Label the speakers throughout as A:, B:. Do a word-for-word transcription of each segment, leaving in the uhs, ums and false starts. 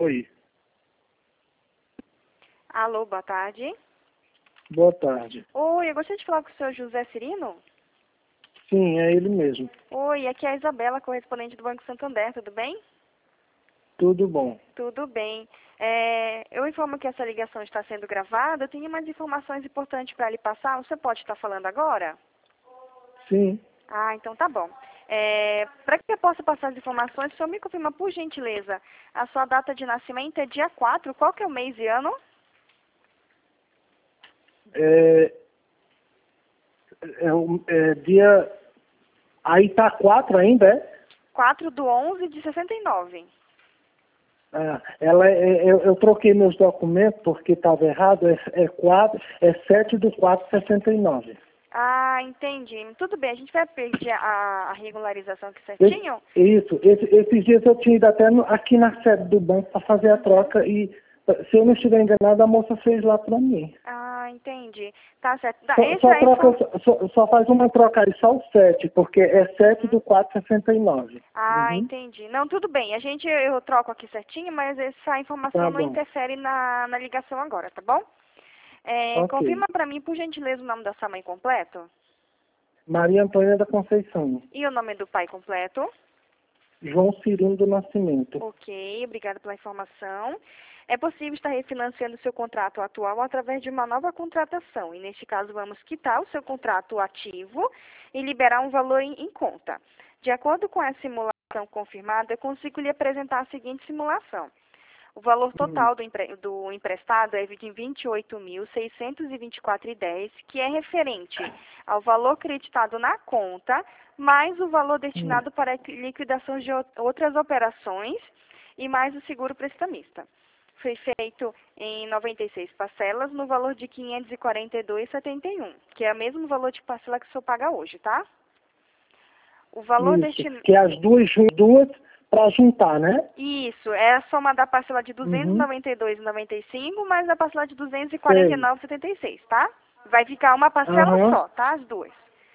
A: Oi.
B: Alô, boa tarde.
A: Boa tarde.
B: Oi, eu gostaria de falar com o senhor José Cirino.
A: Sim, é ele mesmo.
B: Oi, aqui é a Isabela, correspondente do Banco Santander, tudo bem?
A: Tudo bom.
B: Tudo bem. É, eu informo que essa ligação está sendo gravada. Eu tenho mais informações importantes para lhe passar. Você pode estar falando agora?
A: Sim.
B: Ah, então tá bom. É, para que eu possa passar as informações, o senhor me confirma, por gentileza, a sua data de nascimento é dia quatro. Qual que é o mês e ano?
A: É, é, um- é dia... Aí tá quatro ainda, é?
B: quatro do onze de sessenta e nove.
A: Ah, ela é, eu, eu troquei meus documentos porque estava errado. É, é, quatro, é sete do quatro de sessenta e nove.
B: Ah, entendi. Tudo bem, a gente vai pedir a, a regularização aqui
A: Esse-
B: certinho?
A: Isso. Esse, esses dias eu tinha ido até no- aqui na sede do banco para fazer a troca e, se eu não estiver enganado, a moça fez lá para mim.
B: Ah, entendi. Tá certo. Tá,
A: Só,
B: esse
A: só,
B: aí
A: troca,
B: foi...
A: só, só faz uma troca aí, só o sete, porque é sete do quatro de sessenta e nove.
B: Ah,
A: Uhum.
B: entendi. Não, tudo bem. A gente, eu troco aqui certinho, mas essa informação
A: Tá
B: não
A: bom.
B: interfere na, na ligação agora, tá bom? É,
A: Ok.
B: confirma pra mim, por gentileza, o nome da sua mãe completo
A: Maria Antônia da Conceição.
B: e o nome do pai completo.
A: João Cirino do Nascimento.
B: Ok, obrigada pela informação. É possível estar refinanciando o seu contrato atual através de uma nova contratação. E, neste caso, vamos quitar o seu contrato ativo e liberar um valor em, em conta. De acordo com a simulação confirmada, eu consigo lhe apresentar a seguinte simulação. O valor
A: Hum.
B: total do, empre, do emprestado é de vinte e oito mil, seiscentos e vinte e quatro reais e dez centavos, que é referente ao valor creditado na conta, mais o valor
A: Hum.
B: destinado para a liquidação de outras operações e mais o seguro prestamista. Foi feito em noventa e seis parcelas no valor de quinhentos e quarenta e dois reais e setenta e um centavos, que é o mesmo valor de parcela que o senhor paga hoje, tá? O valor
A: Isso.
B: destinado...
A: Que é as duas, jun- duas para juntar, né?
B: Isso, é a soma da parcela de duzentos e
A: Uhum.
B: noventa e dois reais e noventa e cinco centavos mais a parcela de duzentos e quarenta e
A: Sei.
B: nove reais e setenta e seis centavos, tá? Vai ficar uma parcela
A: Aham.
B: só, tá? As duas.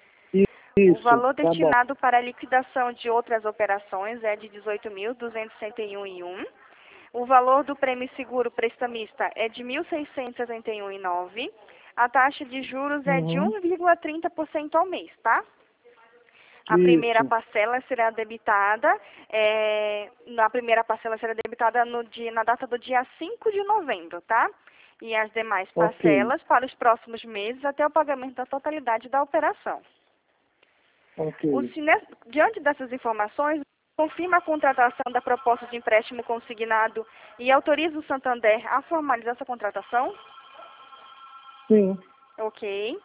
B: O
A: Isso.
B: valor
A: Tá bom.
B: destinado para a liquidação de outras operações é de dezoito mil, duzentos e sessenta e um reais e um centavo. O valor do prêmio seguro prestamista é de mil seiscentos e setenta e um reais e nove centavos. A taxa de juros é de
A: Uhum.
B: um vírgula trinta por cento ao mês, tá? A primeira
A: Isso.
B: parcela será debitada, é, na primeira parcela será debitada no dia, na data do dia cinco de novembro, tá? E as demais
A: Ok.
B: parcelas para os próximos meses até o pagamento da totalidade da operação. O
A: Ok.
B: Cine, diante dessas informações, confirma a contratação da proposta de empréstimo consignado e autoriza o Santander a formalizar essa contratação?
A: Sim.
B: Ok.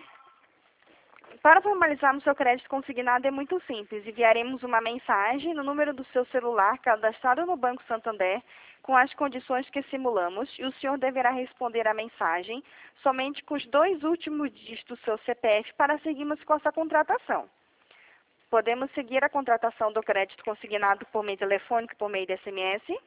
B: Para formalizarmos seu crédito consignado é muito simples. Enviaremos uma mensagem no número do seu celular cadastrado no Banco Santander com as condições que simulamos e o senhor deverá responder à mensagem somente com os dois últimos dígitos do seu C P F para seguirmos com essa contratação. Podemos seguir a contratação do crédito consignado por meio telefônico e por meio de S M S?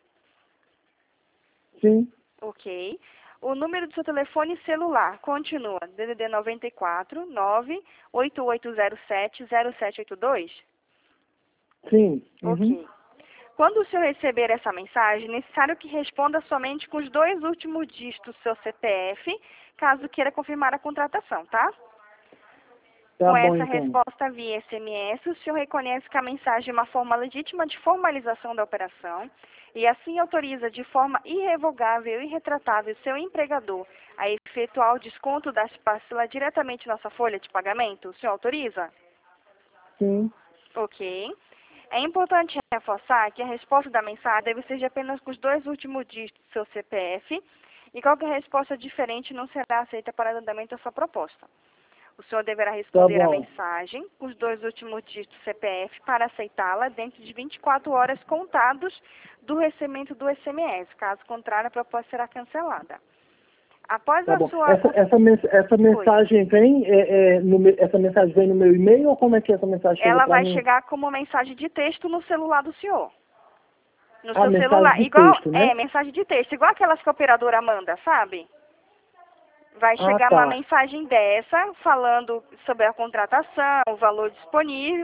A: Sim.
B: Ok. O número do seu telefone celular continua D D D noventa e quatro, nove oito oito zero sete, zero sete oito dois?
A: Sim. Uhum.
B: Ok. Quando o senhor receber essa mensagem, é necessário que responda somente com os dois últimos dígitos do seu C P F, caso queira confirmar a contratação, tá?
A: Tá
B: Com
A: bom,
B: essa
A: então.
B: resposta via S M S, o senhor reconhece que a mensagem é uma forma legítima de formalização da operação e assim autoriza de forma irrevogável e irretratável seu empregador a efetuar o desconto das parcelas diretamente na sua folha de pagamento. O senhor autoriza?
A: Sim.
B: Ok. É importante reforçar que a resposta da mensagem deve ser de apenas com os dois últimos dígitos do seu C P F e qualquer resposta diferente não será aceita para o andamento da sua proposta. O senhor deverá
A: Tá
B: responder a
A: bom.
B: mensagem com os dois últimos dígitos do C P F para aceitá-la dentro de vinte e quatro horas contados do recebimento do S M S. Caso contrário, a proposta será cancelada. Após
A: Tá
B: a
A: bom.
B: sua...
A: Essa, essa, mens- essa
B: Oi.
A: mensagem vem, é, é, no, me- essa mensagem vem no meu e-mail ou como é que essa mensagem chega
B: Ela
A: para
B: vai
A: mim?
B: chegar como mensagem de texto no celular do senhor. No
A: Ah,
B: seu
A: mensagem
B: celular.
A: de
B: Igual,
A: texto,
B: é,
A: né?
B: mensagem de texto. Igual aquelas que a operadora manda, sabe? Vai
A: Ah,
B: chegar uma
A: tá.
B: mensagem dessa, falando sobre a contratação, o valor disponível,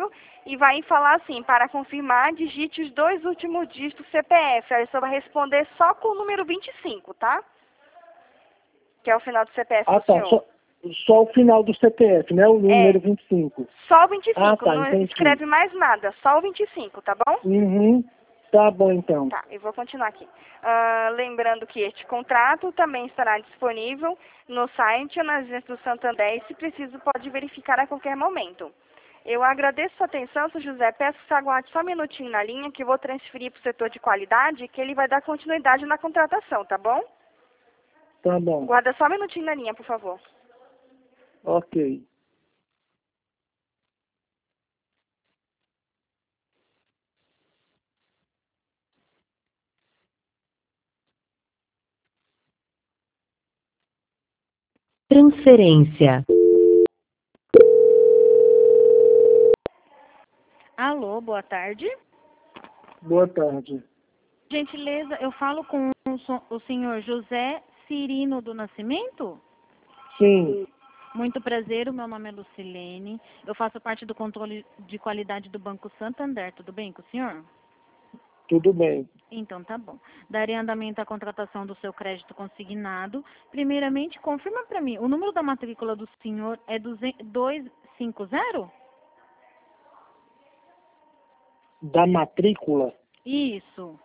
B: e vai falar assim, para confirmar, digite os dois últimos dígitos do C P F. Aí você vai responder só com o número vinte e cinco, tá? Que é o final do C P F
A: Ah,
B: do
A: tá.
B: senhor.
A: Só, só o final do C P F, né? O número
B: É,
A: vinte e cinco.
B: só o vinte e cinco,
A: Ah, tá,
B: não
A: entendi.
B: escreve mais nada, só o vinte e cinco, tá bom?
A: Uhum. Tá bom, então.
B: Tá, eu vou continuar aqui. Ah, lembrando que este contrato também estará disponível no site ou nas agências do Santander e, se preciso, pode verificar a qualquer momento. Eu agradeço sua atenção, seu José. Peço que você aguarde só um minutinho na linha, que eu vou transferir para o setor de qualidade, que ele vai dar continuidade na contratação, tá bom?
A: Tá bom.
B: Guarda só um minutinho na linha, por favor.
A: Ok.
C: Transferência. Alô, boa tarde.
A: Boa tarde.
C: Gentileza, eu falo com o, so- o senhor José Cirino do Nascimento?
A: Sim,
C: Muito prazer, o meu nome é Lucilene. Eu faço parte do controle de qualidade do Banco Santander. Tudo bem com o senhor?
A: tudo bem.
C: Então tá bom. Darei andamento à contratação do seu crédito consignado. Primeiramente, confirma para mim, o número da matrícula do senhor é duzentos e cinquenta?
A: Da matrícula?
C: Isso.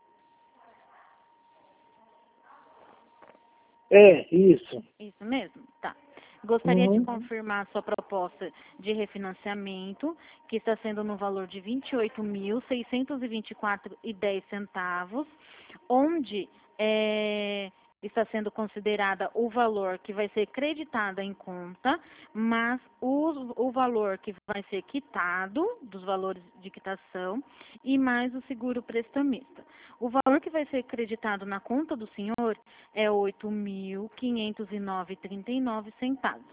A: É, isso.
C: Isso mesmo? Tá. Gostaria de
A: Uhum.
C: confirmar sua proposta de refinanciamento, que está sendo no valor de vinte e oito mil, seiscentos e vinte e quatro e dez centavos, onde é, está sendo considerada o valor que vai ser creditado em conta, mas o, o valor que vai ser quitado, dos valores de quitação, e mais o seguro prestamista. O valor que vai ser creditado na conta do senhor é oito mil quinhentos e nove vírgula trinta e nove centavos.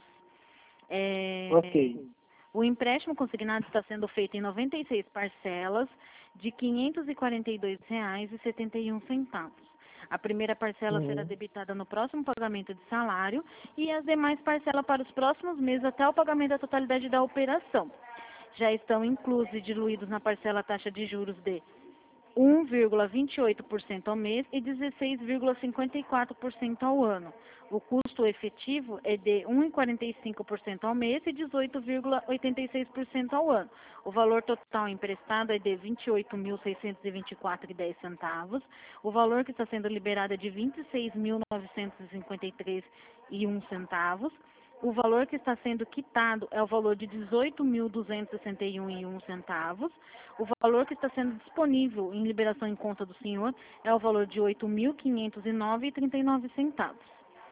C: É,
A: Ok.
C: o empréstimo consignado está sendo feito em noventa e seis parcelas de quinhentos e quarenta e dois reais e setenta e um centavos. A primeira parcela será
A: Uhum.
C: debitada no próximo pagamento de salário e as demais parcelas para os próximos meses até o pagamento da totalidade da operação. Já estão inclusos e diluídos na parcela a taxa de juros de um vírgula vinte e oito por cento ao mês e dezesseis vírgula cinquenta e quatro por cento ao ano. O custo efetivo é de um vírgula quarenta e cinco por cento ao mês e dezoito vírgula oitenta e seis por cento ao ano. O valor total emprestado é de vinte e oito mil seiscentos e vinte e quatro reais e dez centavos. O valor que está sendo liberado é de vinte e seis mil novecentos e cinquenta e três reais e um centavos. O valor que está sendo quitado é o valor de dezoito mil duzentos e sessenta e um reais e um centavos. O valor que está sendo disponível em liberação em conta do senhor é o valor de oito mil quinhentos e nove reais e trinta e nove centavos.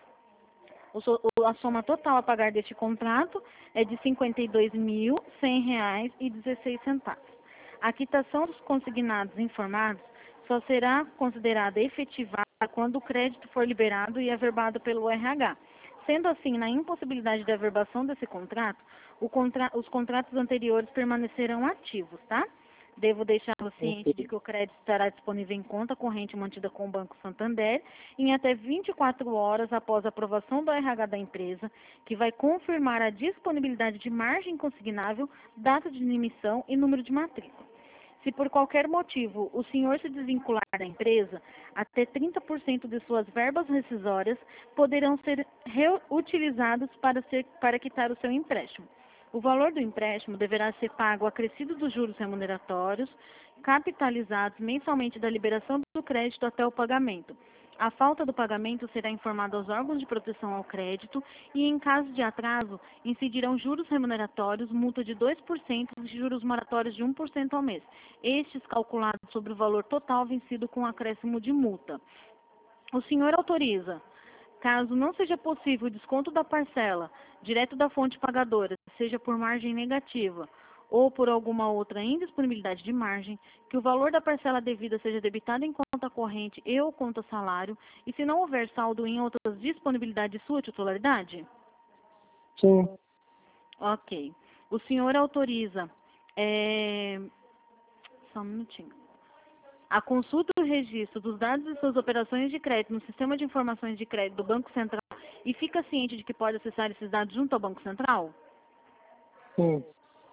C: O so- o- A soma total a pagar deste contrato é de cinquenta e dois mil cem reais e dezesseis centavos. A quitação dos consignados informados só será considerada efetivada quando o crédito for liberado e averbado pelo R H. Sendo assim, na impossibilidade de averbação desse contrato, o contra- os contratos anteriores permanecerão ativos, tá? Devo deixá-lo ciente de
A: Ok.
C: que o crédito estará disponível em conta corrente mantida com o Banco Santander em até vinte e quatro horas após a aprovação do R H da empresa, que vai confirmar a disponibilidade de margem consignável, data de emissão e número de matrícula. Se por qualquer motivo o senhor se desvincular da empresa, até trinta por cento de suas verbas rescisórias poderão ser reutilizados para, ser, para quitar o seu empréstimo. O valor do empréstimo deverá ser pago acrescido dos juros remuneratórios, capitalizados mensalmente da liberação do crédito até o pagamento. A falta do pagamento será informada aos órgãos de proteção ao crédito e, em caso de atraso, incidirão juros remuneratórios, multa de dois por cento e juros moratórios de um por cento ao mês, estes calculados sobre o valor total vencido com acréscimo de multa. O senhor autoriza, caso não seja possível o desconto da parcela direto da fonte pagadora, seja por margem negativa ou por alguma outra indisponibilidade de margem, que o valor da parcela devida seja debitado em conta corrente e ou conta salário, e se não houver saldo em outras disponibilidades de sua titularidade?
A: Sim.
C: Ok. O senhor autoriza, é... só um minutinho, a consulta e o registro dos dados de suas operações de crédito no Sistema de Informações de Crédito do Banco Central e fica ciente de que pode acessar esses dados junto ao Banco Central?
A: Sim.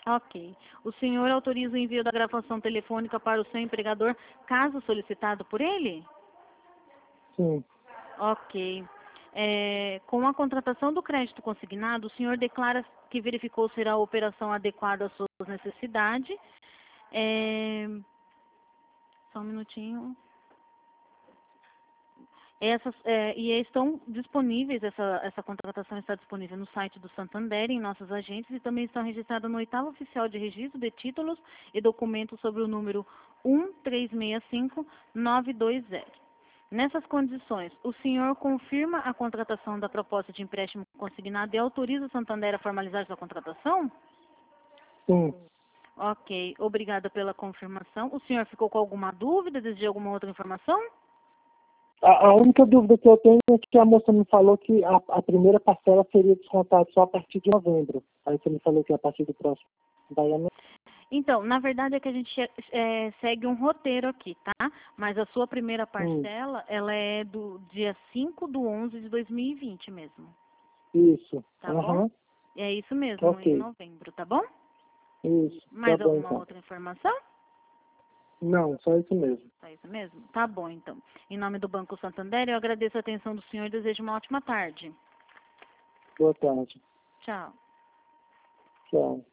C: Ok. O senhor autoriza o envio da gravação telefônica para o seu empregador, caso solicitado por ele?
A: Sim.
C: Ok. É, com a contratação do crédito consignado, o senhor declara que verificou ser a operação adequada às suas necessidades. É, só um minutinho. Essas, é, e estão disponíveis, essa, essa contratação está disponível no site do Santander, em nossas agências, e também estão registradas no oitavo oficial de registro de títulos e documentos sobre o número um três seis cinco nove dois zero. Nessas condições, o senhor confirma a contratação da proposta de empréstimo consignado e autoriza o Santander a formalizar sua contratação?
A: Sim.
C: Ok, obrigada pela confirmação. O senhor ficou com alguma dúvida, deseja alguma outra informação?
A: A, a única dúvida que eu tenho é que a moça me falou que a, a primeira parcela seria descontada só a partir de novembro. Aí você me falou que a partir do próximo pagamento.
C: Então, na verdade é que a gente é, segue um roteiro aqui, tá? Mas a sua primeira parcela, hum. ela é do dia cinco de onze de dois mil e vinte mesmo.
A: Isso.
C: Tá
A: uhum.
C: bom? É isso mesmo,
A: okay.
C: Em novembro, tá bom?
A: Isso.
C: Mais
A: tá bom,
C: alguma
A: então.
C: outra informação?
A: Não, só isso mesmo.
C: Só isso mesmo? Tá bom, então. Em nome do Banco Santander, eu agradeço a atenção do senhor e desejo uma ótima tarde.
A: Boa tarde.
C: Tchau.
A: Tchau.